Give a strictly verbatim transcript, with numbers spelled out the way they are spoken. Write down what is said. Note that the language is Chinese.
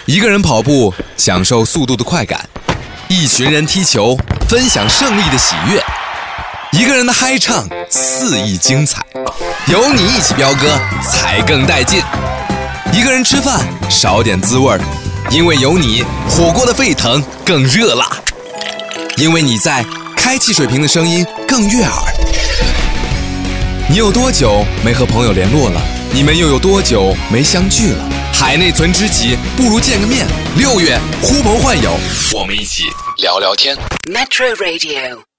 一个人跑步，享受速度的快感；一群人踢球，分享胜利的喜悦；一个人的嗨唱，肆意精彩；有你一起飙歌，才更带劲。一个人吃饭，少点滋味，因为有你，火锅的沸腾更热辣；因为你在，开汽水瓶的声音更悦耳。你有多久没和朋友联络了？你们又有多久没相聚了？海内存知己，不如见个面。六月呼朋唤友，我们一起聊聊天。 Metro Radio